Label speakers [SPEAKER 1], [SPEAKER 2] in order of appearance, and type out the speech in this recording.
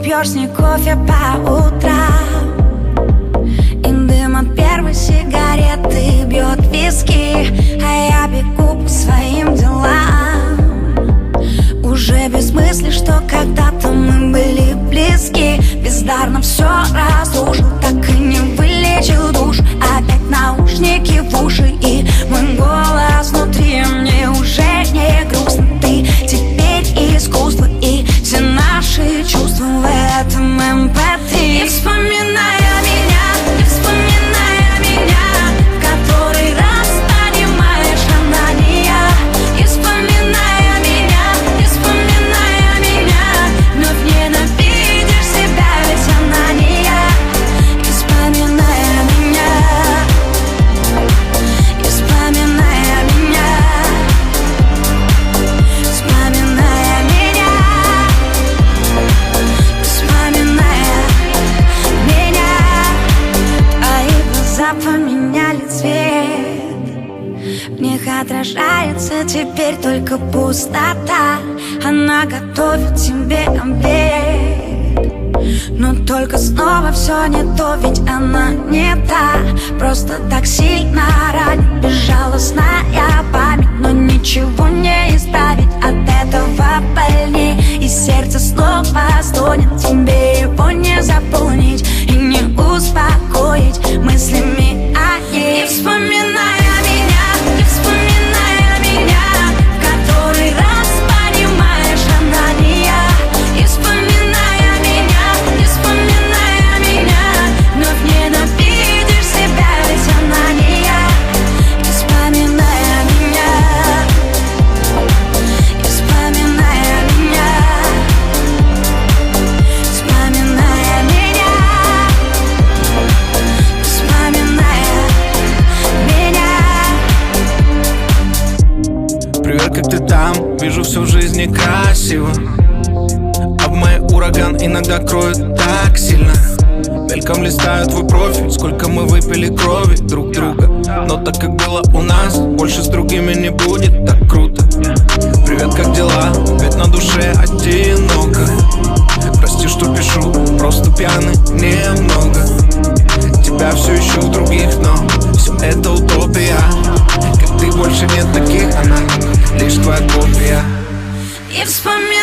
[SPEAKER 1] пьешь с ней кофе по утрам, и дым от первой сигареты бьет виски, а я бегу по своим делам. Уже без мысли, что когда-то мы были близки. Бездарно все разрушил, так и не вылечил душ. Опять наушники в уши и мой голос внутри. Мне уже не грустно, ты теперь искусство, и все наши чувства в этом MP3. И вспоминая меня, в который раз понимаешь, она не я. И вспоминая меня, вновь ненавидишь себя, ведь она не я. И вспоминая меня, вспоминая меня, вспоминая меня, вспоминая меня. Твои глаза поменяли цвет, в них отражается теперь только пустота. Она готовит тебе обед, но только снова все не то, ведь она не та. Просто так сильно ранит безжалостная память, но ничего не исправить, от этого больней. И сердце снова стонет, тебе его не заполнить и не успокоить мыслями о ней. И вспоминая меня, в который раз понимаешь, она не я. И вспоминая меня, вновь ненавидишь себя, ведь она не я. И вспоминая меня, вспоминая меня, вспоминая меня, вспоминая меня.
[SPEAKER 2] Привет, как ты там? Вижу, всю жизнь некрасиво, а в моей ураган иногда кроет так сильно. Мельком листаю твой профиль, сколько мы выпили крови друг друга. Но так как было у нас, больше с другими не будет так круто. Привет, как дела? Ведь на душе одиноко. Прости, что пишу, просто пьяный немного. Тебя все ищу в других, но все это утопия. Как ты больше нет таких, она лишь твоя копия.
[SPEAKER 1] И вспоминаю